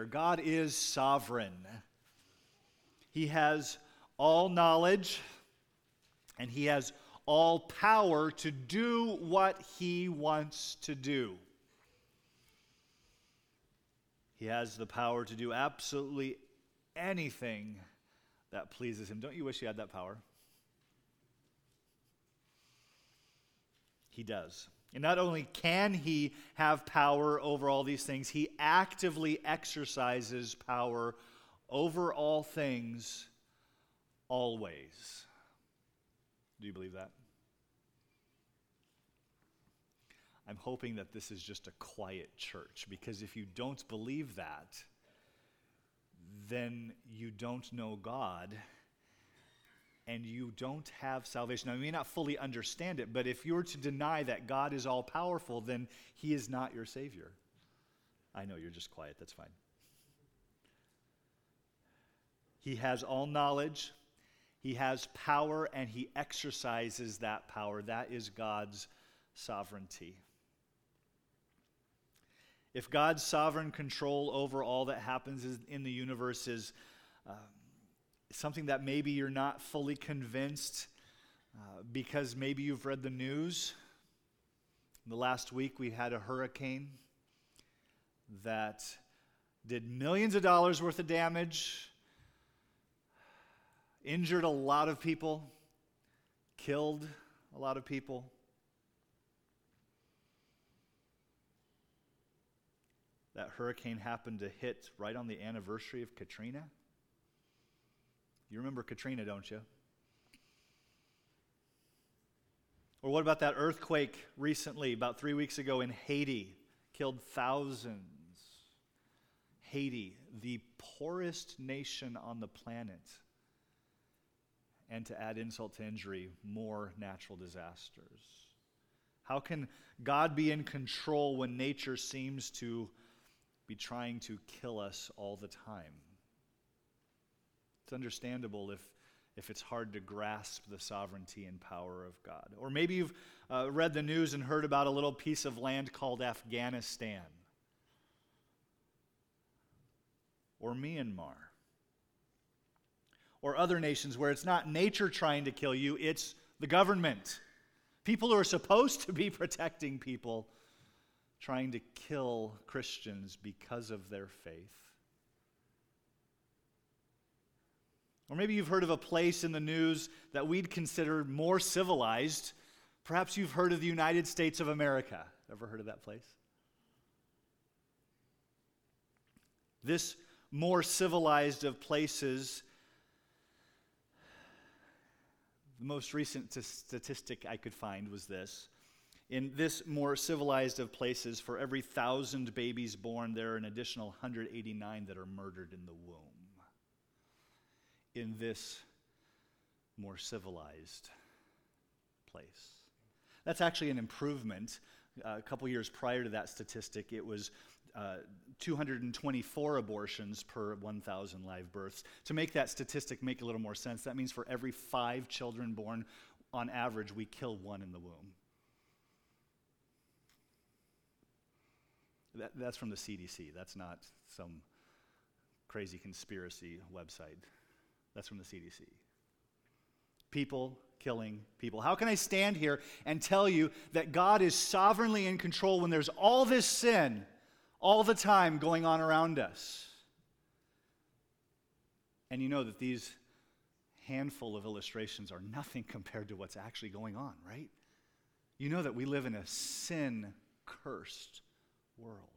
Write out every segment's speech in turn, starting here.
here. God is sovereign. He has all knowledge, and he has all power to do what he wants to do. He has the power to do absolutely anything that pleases him. Don't you wish you had that power? He does. And not only can he have power over all these things, he actively exercises power over all things always. Do you believe that? I'm hoping that this is just a quiet church, because if you don't believe that, then you don't know God and you don't have salvation. Now, you may not fully understand it, but if you were to deny that God is all-powerful, then he is not your Savior. I know, you're just quiet. That's fine. He has all knowledge. He has power, and he exercises that power. That is God's sovereignty. If God's sovereign control over all that happens in the universe is something that maybe you're not fully convinced because maybe you've read the news. The last week we had a hurricane that did millions of dollars worth of damage, injured a lot of people, killed a lot of people. That hurricane happened to hit right on the anniversary of Katrina. You remember Katrina, don't you? Or what about that earthquake recently, about 3 weeks ago in Haiti? Killed thousands. Haiti, the poorest nation on the planet. And to add insult to injury, more natural disasters. How can God be in control when nature seems to be trying to kill us all the time? It's understandable if it's hard to grasp the sovereignty and power of God. Or maybe you've read the news and heard about a little piece of land called Afghanistan or Myanmar or other nations where it's not nature trying to kill you, it's the government. People who are supposed to be protecting people trying to kill Christians because of their faith. Or maybe you've heard of a place in the news that we'd consider more civilized. Perhaps you've heard of the United States of America. Ever heard of that place? This more civilized of places, the most recent statistic I could find was this. In this more civilized of places, for every 1,000 babies born, there are an additional 189 that are murdered in the womb. In this more civilized place. That's actually an improvement. A couple years prior to that statistic, it was 224 abortions per 1,000 live births. To make that statistic make a little more sense, that means for every 5 children born, on average, we kill 1 in the womb. That's from the CDC. That's not some crazy conspiracy website. That's from the CDC. People killing people. How can I stand here and tell you that God is sovereignly in control when there's all this sin all the time going on around us? And you know that these handful of illustrations are nothing compared to what's actually going on, right? You know that we live in a sin-cursed world.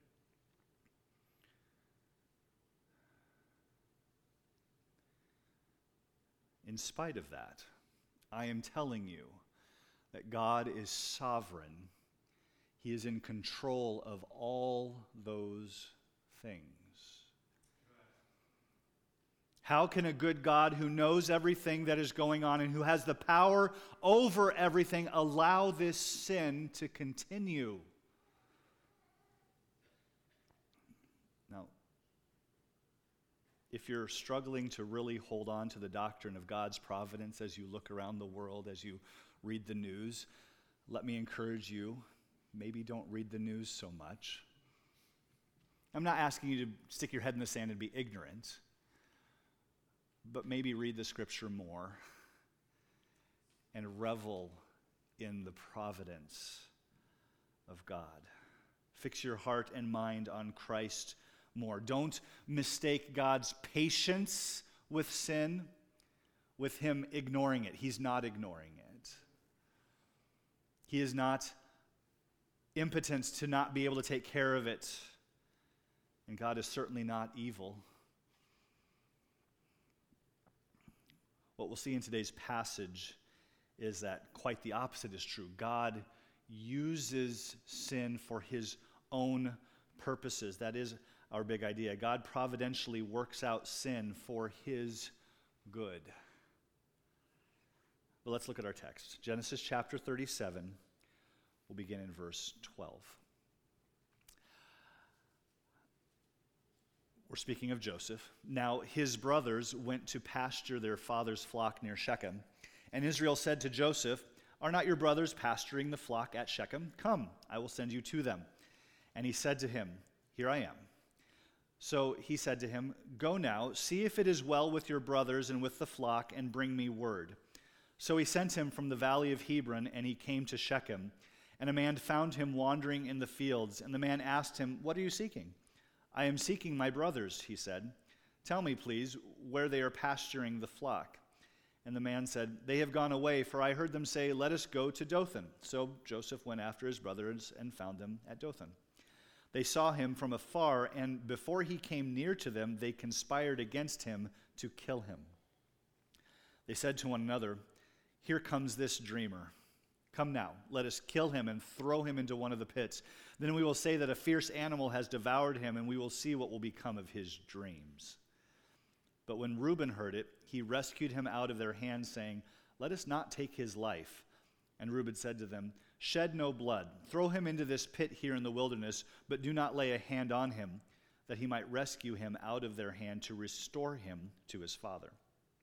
In spite of that, I am telling you that God is sovereign. He is in control of all those things. How can a good God who knows everything that is going on and who has the power over everything allow this sin to continue? Now, if you're struggling to really hold on to the doctrine of God's providence as you look around the world, as you read the news, let me encourage you, maybe don't read the news so much. I'm not asking you to stick your head in the sand and be ignorant, but maybe read the scripture more and revel in the providence of God. Fix your heart and mind on Christ more. Don't mistake God's patience with sin with him ignoring it. He's not ignoring it. He is not impotent to not be able to take care of it. And God is certainly not evil. What we'll see in today's passage is that quite the opposite is true. God uses sin for his own purposes. That is our big idea. God providentially works out sin for his good. But let's look at our text. Genesis chapter 37. We'll begin in verse 12. We're speaking of Joseph. Now his brothers went to pasture their father's flock near Shechem. And Israel said to Joseph, "Are not your brothers pasturing the flock at Shechem? Come, I will send you to them." And he said to him, "Here I am." So he said to him, "Go now, see if it is well with your brothers and with the flock, and bring me word." So he sent him from the valley of Hebron, and he came to Shechem. And a man found him wandering in the fields, and the man asked him, "What are you seeking?" "I am seeking my brothers," he said. "Tell me, please, where they are pasturing the flock." And the man said, "They have gone away, for I heard them say, 'Let us go to Dothan.'" So Joseph went after his brothers and found them at Dothan. They saw him from afar, and before he came near to them, they conspired against him to kill him. They said to one another, "Here comes this dreamer. Come now, let us kill him and throw him into one of the pits. Then we will say that a fierce animal has devoured him, and we will see what will become of his dreams." But when Reuben heard it, he rescued him out of their hands, saying, "Let us not take his life." And Reuben said to them, "Shed no blood. Throw him into this pit here in the wilderness, but do not lay a hand on him, that he might rescue him out of their hand to restore him to his father."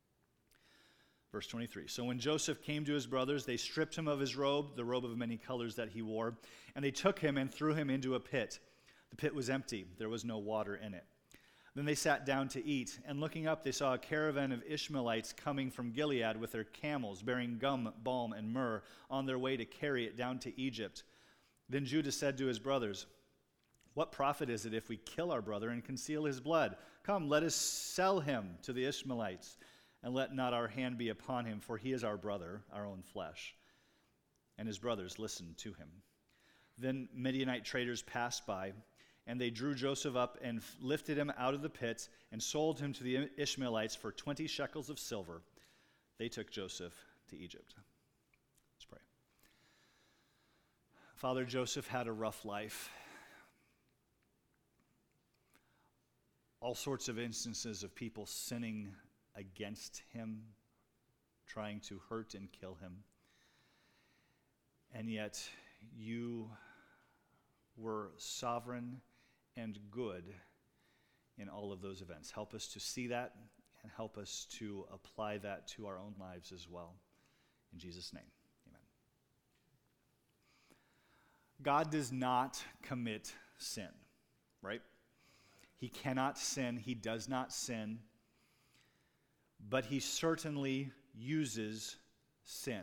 Verse 23, so when Joseph came to his brothers, they stripped him of his robe, the robe of many colors that he wore, and they took him and threw him into a pit. The pit was empty. There was no water in it. Then they sat down to eat, and looking up, they saw a caravan of Ishmaelites coming from Gilead with their camels, bearing gum, balm, and myrrh, on their way to carry it down to Egypt. Then Judah said to his brothers, "What profit is it if we kill our brother and conceal his blood? Come, let us sell him to the Ishmaelites, and let not our hand be upon him, for he is our brother, our own flesh." And his brothers listened to him. Then Midianite traders passed by, and they drew Joseph up and lifted him out of the pit and sold him to the Ishmaelites for 20 shekels of silver. They took Joseph to Egypt. Let's pray. Father, Joseph had a rough life. All sorts of instances of people sinning against him, trying to hurt and kill him. And yet you were sovereign and good in all of those events. Help us to see that and help us to apply that to our own lives as well. In Jesus' name, amen. God does not commit sin, right? He cannot sin. He does not sin. But he certainly uses sin.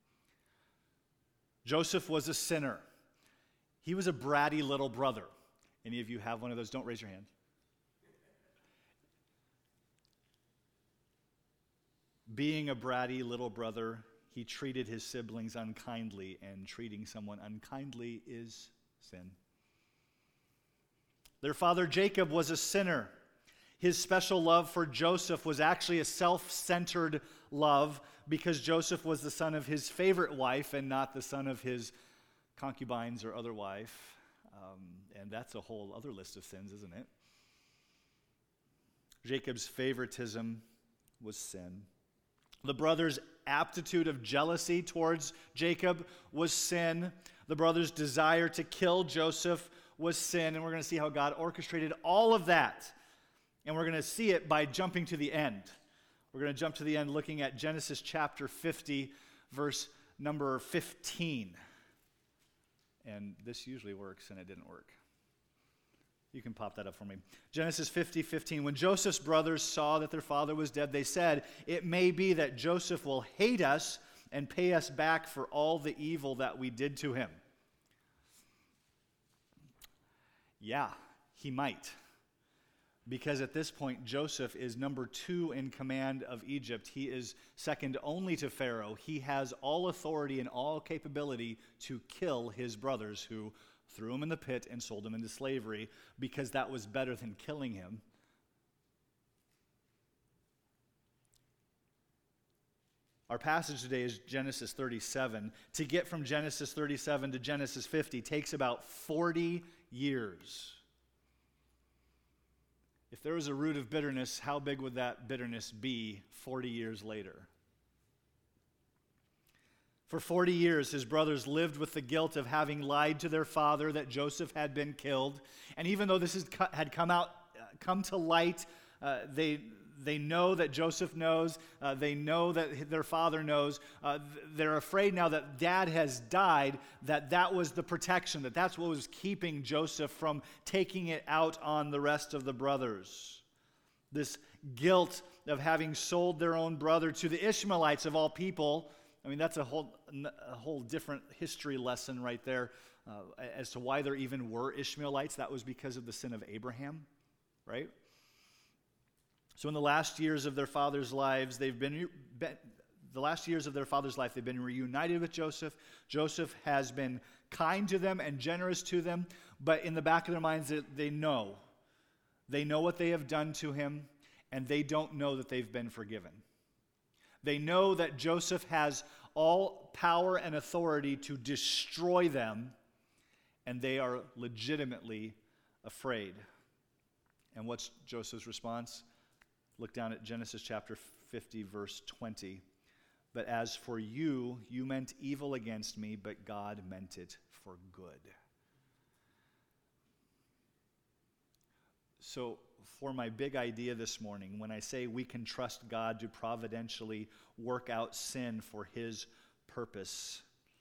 Joseph was a sinner. He was a bratty little brother. Any of you have one of those? Don't raise your hand. Being a bratty little brother, he treated his siblings unkindly, and treating someone unkindly is sin. Their father Jacob was a sinner. His special love for Joseph was actually a self-centered love because Joseph was the son of his favorite wife and not the son of his concubines or other wife. And that's a whole other list of sins, isn't it? Jacob's favoritism was sin. The brothers' aptitude of jealousy towards Jacob was sin. The brothers' desire to kill Joseph was sin. And we're going to see how God orchestrated all of that. And we're going to see it by jumping to the end. We're going to jump to the end looking at Genesis chapter 50, verse number 15. And this usually works, and it didn't work. You can pop that up for me. Genesis 50:15. When Joseph's brothers saw that their father was dead, they said, "It may be that Joseph will hate us and pay us back for all the evil that we did to him." Yeah, he might. Because at this point, Joseph is number 2 in command of Egypt. He is second only to Pharaoh. He has all authority and all capability to kill his brothers who threw him in the pit and sold him into slavery, because that was better than killing him. Our passage today is Genesis 37. To get from Genesis 37 to Genesis 50 takes about 40 years. If there was a root of bitterness, how big would that bitterness be 40 years later? For 40 years, his brothers lived with the guilt of having lied to their father that Joseph had been killed. And even though this had come to light, they know that Joseph knows. They know that their father knows. They're afraid now that dad has died, that was the protection, that's what was keeping Joseph from taking it out on the rest of the brothers. This guilt of having sold their own brother to the Ishmaelites of all people. I mean, that's a whole different history lesson right there as to why there even were Ishmaelites. That was because of the sin of Abraham, right? So in the last years of their father's lives, they've been reunited with Joseph. Joseph has been kind to them and generous to them, but in the back of their minds, they know what they have done to him, and they don't know that they've been forgiven. They know that Joseph has all power and authority to destroy them, and they are legitimately afraid. And what's Joseph's response? Look down at Genesis chapter 50, verse 20. "But as for you, you meant evil against me, but God meant it for good." So, for my big idea this morning, when I say we can trust God to providentially work out sin for his purpose,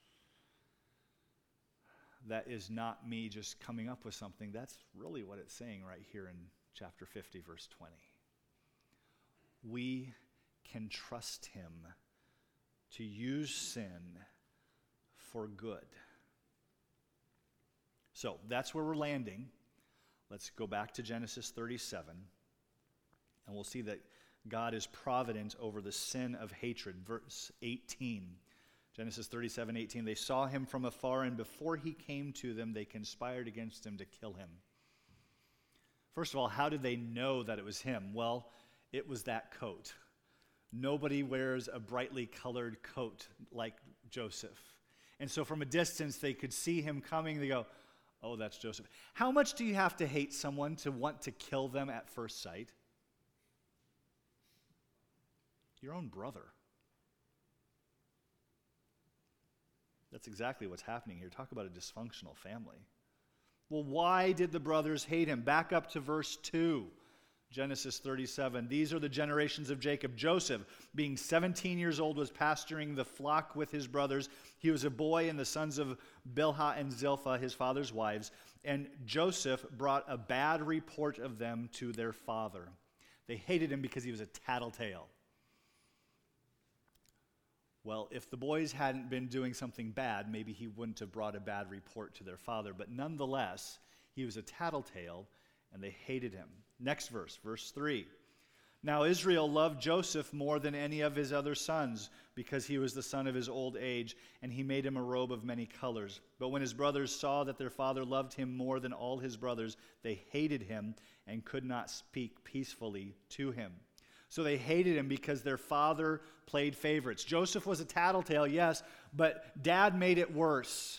that is not me just coming up with something. That's really what it's saying right here in chapter 50, verse 20. We can trust him to use sin for good. So that's where we're landing. Let's go back to Genesis 37, and we'll see that God is provident over the sin of hatred. Verse 18, Genesis 37:18. "They saw him from afar, and before he came to them, they conspired against him to kill him." First of all, how did they know that it was him? Well, it was that coat. Nobody wears a brightly colored coat like Joseph. And so from a distance, they could see him coming. They go, "Oh, that's Joseph." How much do you have to hate someone to want to kill them at first sight? Your own brother. That's exactly what's happening here. Talk about a dysfunctional family. Well, why did the brothers hate him? Back up to verse 2. Genesis 37. "These are the generations of Jacob. Joseph, being 17 years old, was pasturing the flock with his brothers. He was a boy, and the sons of Bilhah and Zilpah, his father's wives. And Joseph brought a bad report of them to their father." They hated him because he was a tattletale. Well, if the boys hadn't been doing something bad, maybe he wouldn't have brought a bad report to their father. But nonetheless, he was a tattletale, and they hated him. Next verse, verse 3. "Now Israel loved Joseph more than any of his other sons, because he was the son of his old age, and he made him a robe of many colors. But when his brothers saw that their father loved him more than all his brothers, they hated him and could not speak peacefully to him." So they hated him because their father played favorites. Joseph was a tattletale, yes, but dad made it worse.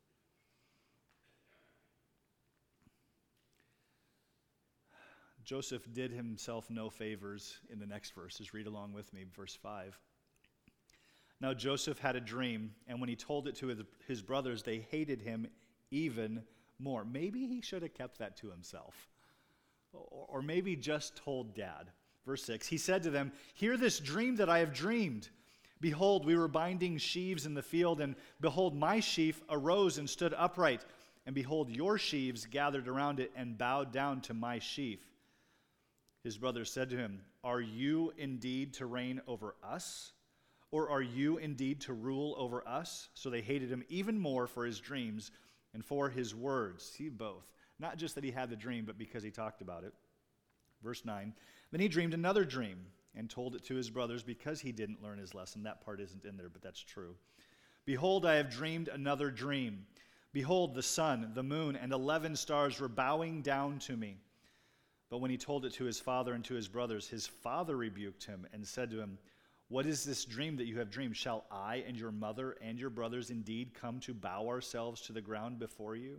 Joseph did himself no favors in the next verses. Read along with me, verse 5. "Now Joseph had a dream, and when he told it to his brothers, they hated him even more." Maybe he should have kept that to himself. Or maybe just told dad. Verse 6, "He said to them, 'Hear this dream that I have dreamed. Behold, we were binding sheaves in the field, and behold, my sheaf arose and stood upright. and behold, your sheaves gathered around it and bowed down to my sheaf. His brothers said to him, are you indeed to reign over us? Or are you indeed to rule over us? So they hated him even more for his dreams and for his words. See, both. Not just that he had the dream, but because he talked about it. Verse 9, then he dreamed another dream and told it to his brothers because he didn't learn his lesson. That part isn't in there, but that's true. Behold, I have dreamed another dream. Behold, the sun, the moon, and 11 stars were bowing down to me. But when he told it to his father and to his brothers, his father rebuked him and said to him, what is this dream that you have dreamed? Shall I and your mother and your brothers indeed come to bow ourselves to the ground before you?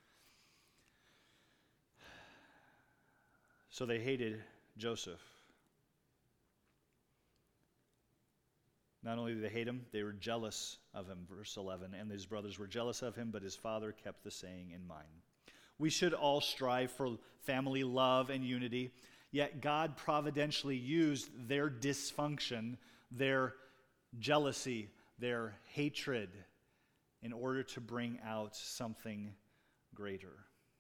So they hated Joseph. Not only did they hate him, they were jealous of him. Verse 11, and his brothers were jealous of him, but his father kept the saying in mind. We should all strive for family love and unity, yet God providentially used their dysfunction, their jealousy, their hatred, in order to bring out something greater.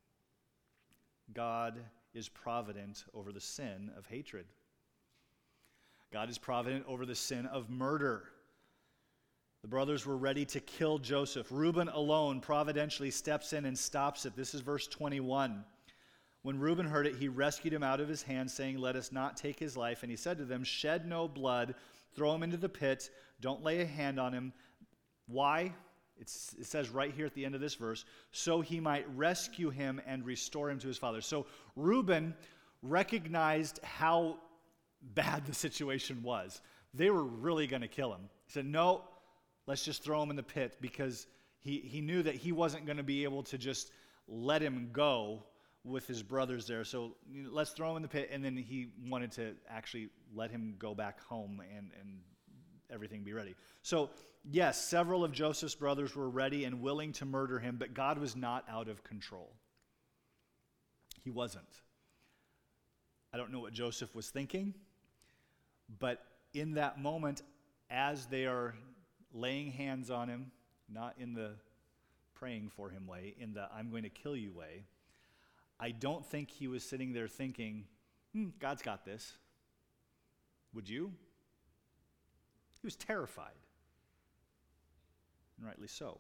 God is provident over the sin of hatred. God is provident over the sin of murder. The brothers were ready to kill Joseph. Reuben alone providentially steps in and stops it. This is verse 21. When Reuben heard it, he rescued him out of his hand, saying, let us not take his life. And he said to them, shed no blood, throw him into the pit, don't lay a hand on him. Why? It says right here at the end of this verse, so he might rescue him and restore him to his father. So Reuben recognized how bad the situation was. They were really going to kill him. He said, no, let's just throw him in the pit, because he knew that he wasn't going to be able to just let him go with his brothers there. So let's throw him in the pit. And then he wanted to actually let him go back home and everything be ready. So yes, several of Joseph's brothers were ready and willing to murder him, but God was not out of control. He wasn't. I don't know what Joseph was thinking, but in that moment, as they are laying hands on him, not in the praying for him way, in the I'm going to kill you way, I don't think he was sitting there thinking, God's got this. Would you? He was terrified. And rightly so.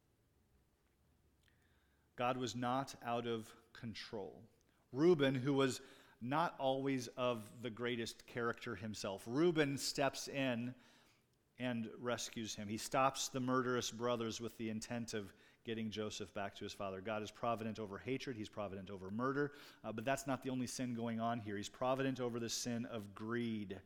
God was not out of control. Reuben, who was not always of the greatest character himself, Reuben steps in and rescues him. He stops the murderous brothers with the intent of getting Joseph back to his father. God is provident over hatred. He's provident over murder. But that's not the only sin going on here. He's provident over the sin of greed.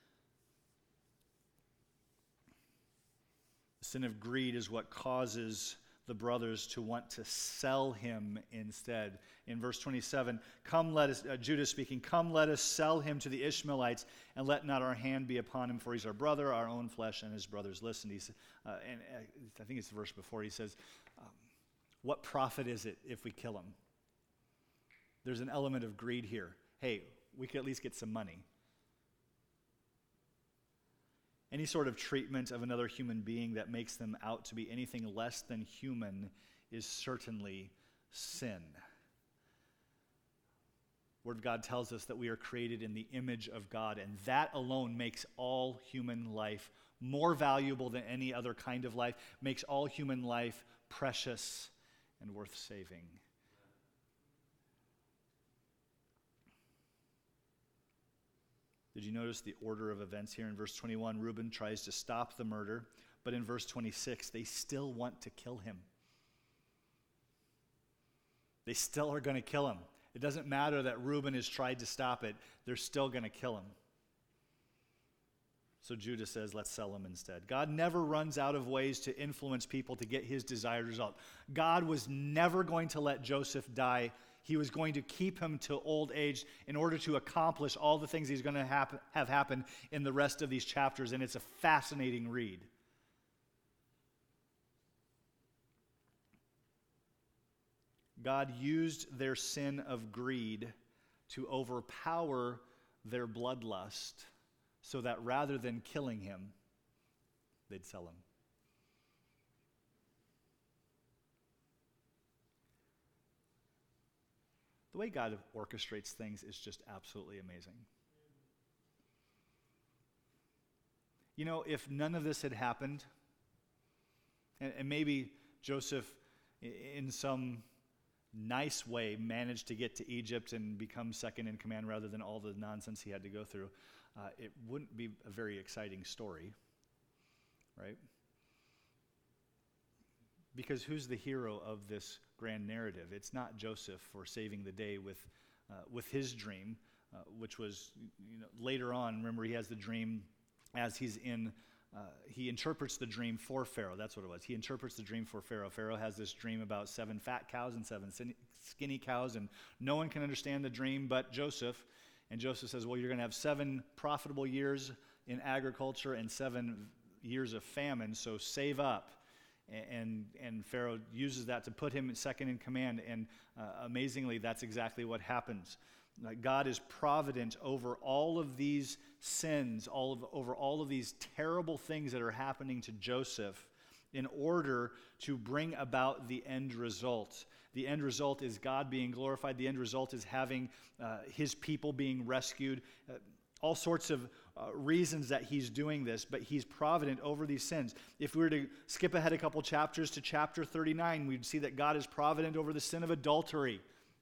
The sin of greed is what causes the brothers to want to sell him instead. In verse 27, Judah speaking, come let us sell him to the Ishmaelites, and let not our hand be upon him, for he's our brother, our own flesh. And his brothers listened. And I think it's the verse before, he says, what profit is it if we kill him? There's an element of greed here. Hey, we could at least get some money. Any sort of treatment of another human being that makes them out to be anything less than human is certainly sin. Word of God tells us that we are created in the image of God, and that alone makes all human life more valuable than any other kind of life, makes all human life precious and worth saving. Did you notice the order of events here? In verse 21, Reuben tries to stop the murder, but in verse 26, they still want to kill him. They still are going to kill him. It doesn't matter that Reuben has tried to stop it. They're still going to kill him. So Judah says, let's sell him instead. God never runs out of ways to influence people to get his desired result. God was never going to let Joseph die. He was going to keep him to old age in order to accomplish all the things he's going to have happen in the rest of these chapters, and it's a fascinating read. God used their sin of greed to overpower their bloodlust so that rather than killing him, they'd sell him. The way God orchestrates things is just absolutely amazing. You know, if none of this had happened, and maybe Joseph, in some nice way, managed to get to Egypt and become second in command rather than all the nonsense he had to go through, it wouldn't be a very exciting story, right? Because who's the hero of this grand narrative? It's not Joseph for saving the day with his dream, which was, later on. Remember, he has the dream as he's in. He interprets the dream for Pharaoh. That's what it was. He interprets the dream for Pharaoh. Pharaoh has this dream about 7 fat cows and 7 skinny cows, and no one can understand the dream but Joseph. And Joseph says, well, you're going to have 7 profitable years in agriculture and 7 years of famine, so save up. And Pharaoh uses that to put him second in command, and amazingly, that's exactly what happens. God is provident over all of these sins, over all of these terrible things that are happening to Joseph in order to bring about the end result. The end result is God being glorified. The end result is having his people being rescued. All sorts of reasons that he's doing this, but he's provident over these sins. If we were to skip ahead a couple chapters to chapter 39, we'd see that God is provident over the sin of adultery.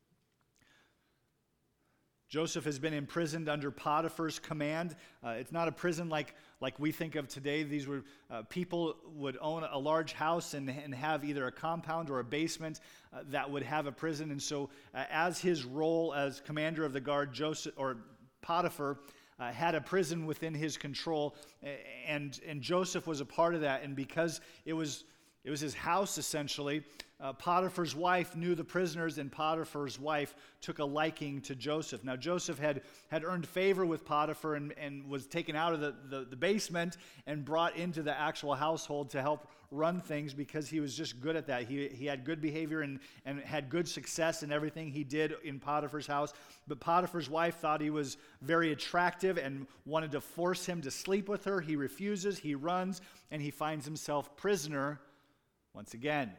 Joseph has been imprisoned under Potiphar's command. It's not a prison like we think of today. These were people would own a large house and have either a compound or a basement that would have a prison. And so as his role as commander of the guard, Potiphar had a prison within his control, and Joseph was a part of that. And because it was his house, essentially, Potiphar's wife knew the prisoners, and Potiphar's wife took a liking to Joseph. Now, Joseph had earned favor with Potiphar and was taken out of the basement and brought into the actual household to help run things because he was just good at that. He had good behavior and had good success in everything he did in Potiphar's house. But Potiphar's wife thought he was very attractive and wanted to force him to sleep with her. He refuses, he runs, and he finds himself prisoner once again.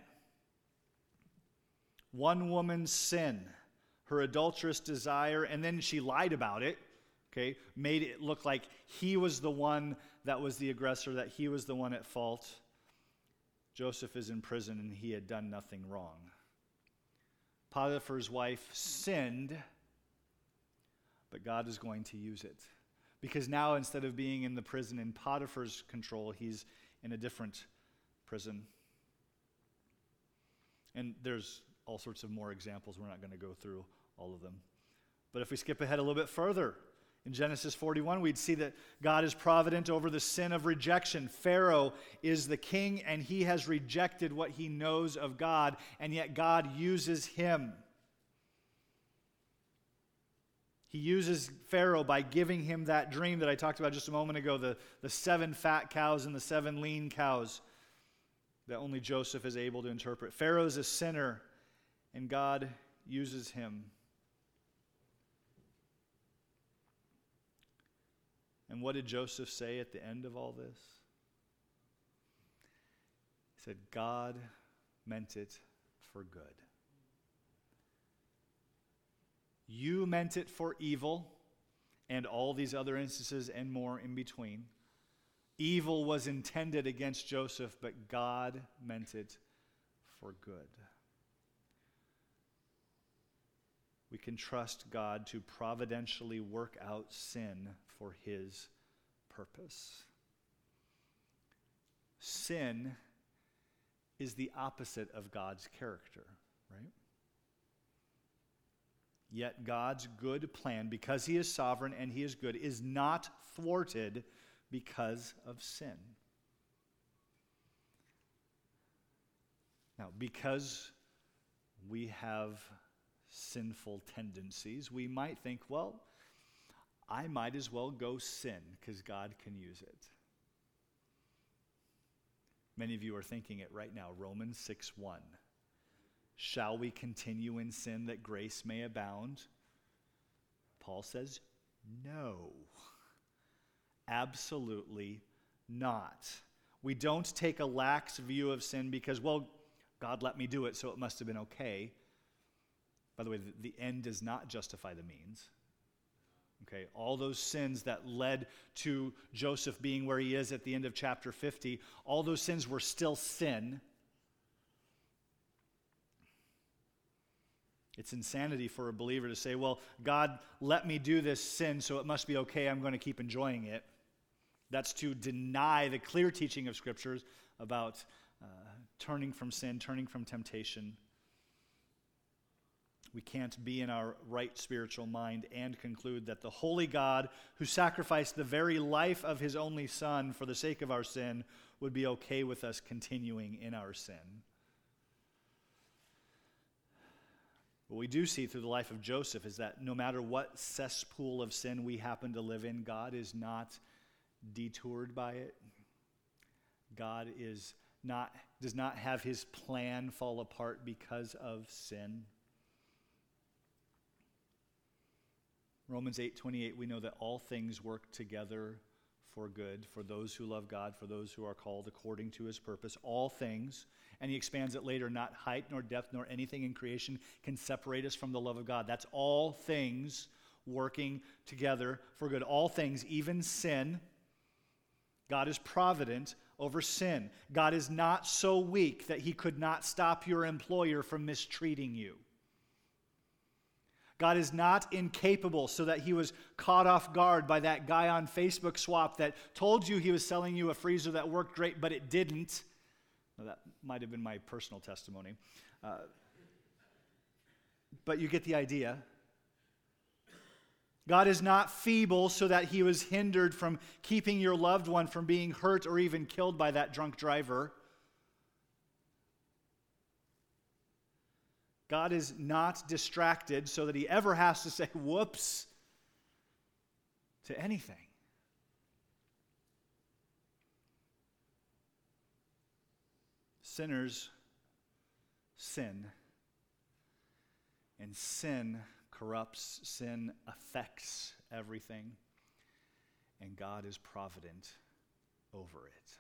One woman's sin, her adulterous desire, and then she lied about it, okay, made it look like he was the one that was the aggressor, that he was the one at fault. Joseph is in prison and he had done nothing wrong. Potiphar's wife sinned, but God is going to use it. Because now, instead of being in the prison in Potiphar's control, he's in a different prison. And there's all sorts of more examples. We're not going to go through all of them. But if we skip ahead a little bit further, in Genesis 41, we'd see that God is provident over the sin of rejection. Pharaoh is the king, and he has rejected what he knows of God, and yet God uses him. He uses Pharaoh by giving him that dream that I talked about just a moment ago, the 7 fat cows and the 7 lean cows that only Joseph is able to interpret. Pharaoh's a sinner, and God uses him. And what did Joseph say at the end of all this? He said, God meant it for good. You meant it for evil, and all these other instances and more in between. Evil was intended against Joseph, but God meant it for good. We can trust God to providentially work out sin for his purpose. Sin is the opposite of God's character, right? Yet God's good plan, because he is sovereign and he is good, is not thwarted because of sin. Now, because we have sinful tendencies, we might think, well, I might as well go sin because God can use it. Many of you are thinking it right now. Romans 6:1. Shall we continue in sin that grace may abound? Paul says, no. Absolutely not. We don't take a lax view of sin because, well, God let me do it, so it must have been okay. By the way, the end does not justify the means. Okay, all those sins that led to Joseph being where he is at the end of chapter 50, all those sins were still sin. It's insanity for a believer to say, well, God let me do this sin, so it must be okay, I'm going to keep enjoying it. That's to deny the clear teaching of Scriptures about turning from sin, turning from temptation. We can't be in our right spiritual mind and conclude that the holy God who sacrificed the very life of his only Son for the sake of our sin would be okay with us continuing in our sin. What we do see through the life of Joseph is that no matter what cesspool of sin we happen to live in, God is not detoured by it. God does not have his plan fall apart because of sin. Romans 8:28, we know that all things work together for good, for those who love God, for those who are called according to his purpose. All things, and he expands it later, not height nor depth nor anything in creation can separate us from the love of God. That's all things working together for good. All things, even sin. God is provident over sin. God is not so weak that he could not stop your employer from mistreating you. God is not incapable so that he was caught off guard by that guy on Facebook Swap that told you he was selling you a freezer that worked great, but it didn't. Well, that might have been my personal testimony. But you get the idea. God is not feeble so that he was hindered from keeping your loved one from being hurt or even killed by that drunk driver. God is not distracted so that he ever has to say whoops to anything. Sinners sin, and sin corrupts, sin affects everything, and God is provident over it.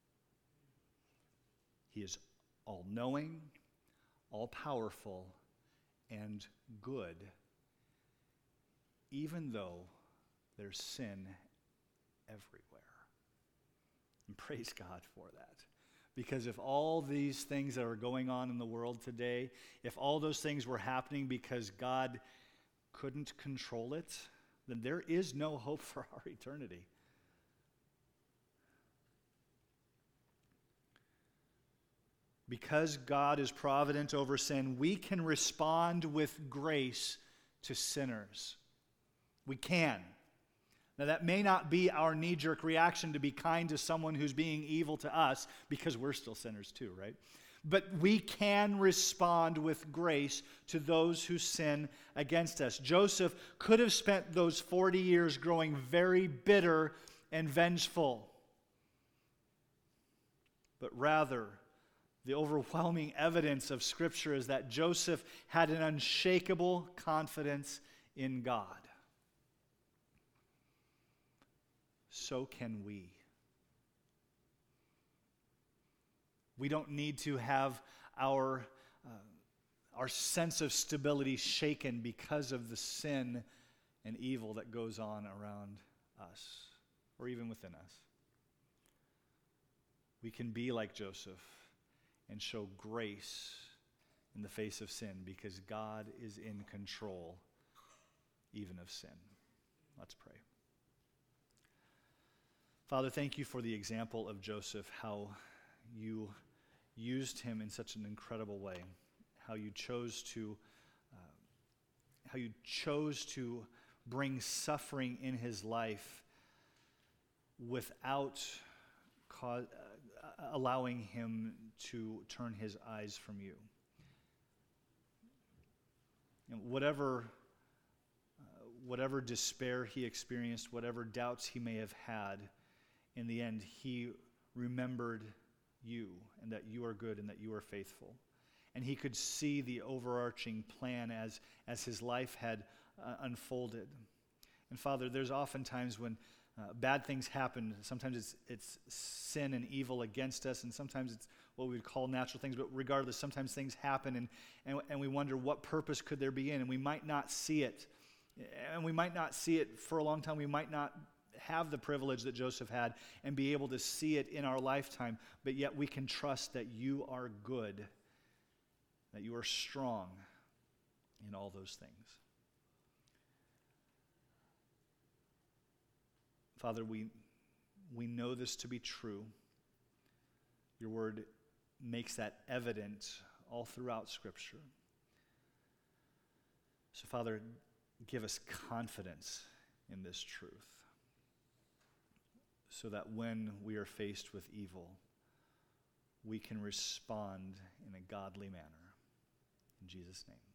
He is all-knowing, all-powerful, and good, even though there's sin everywhere. And praise God for that. Because if all these things that are going on in the world today, if all those things were happening because God couldn't control it, then there is no hope for our eternity. Because God is provident over sin, we can respond with grace to sinners. We can. Now, that may not be our knee-jerk reaction to be kind to someone who's being evil to us, because we're still sinners too, right? But we can respond with grace to those who sin against us. Joseph could have spent those 40 years growing very bitter and vengeful. But rather, the overwhelming evidence of Scripture is that Joseph had an unshakable confidence in God. So can we. We don't need to have our sense of stability shaken because of the sin and evil that goes on around us, or even within us. We can be like Joseph and show grace in the face of sin because God is in control even of sin. Let's pray. Father, thank you for the example of Joseph, how you used him in such an incredible way, how you chose to bring suffering in his life without allowing him to turn his eyes from you. And whatever despair he experienced, whatever doubts he may have had, in the end, he remembered you and that you are good and that you are faithful. And he could see the overarching plan as his life had unfolded. And Father, there's often times when bad things happen. Sometimes it's sin and evil against us, and sometimes it's what we would call natural things. But regardless, sometimes things happen, and we wonder what purpose could there be in, and we might not see it. And we might not see it for a long time. We might not have the privilege that Joseph had and be able to see it in our lifetime, but yet we can trust that you are good, that you are strong in all those things. Father, we know this to be true. Your word makes that evident all throughout Scripture. So, Father, give us confidence in this truth so that when we are faced with evil, we can respond in a godly manner. In Jesus' name.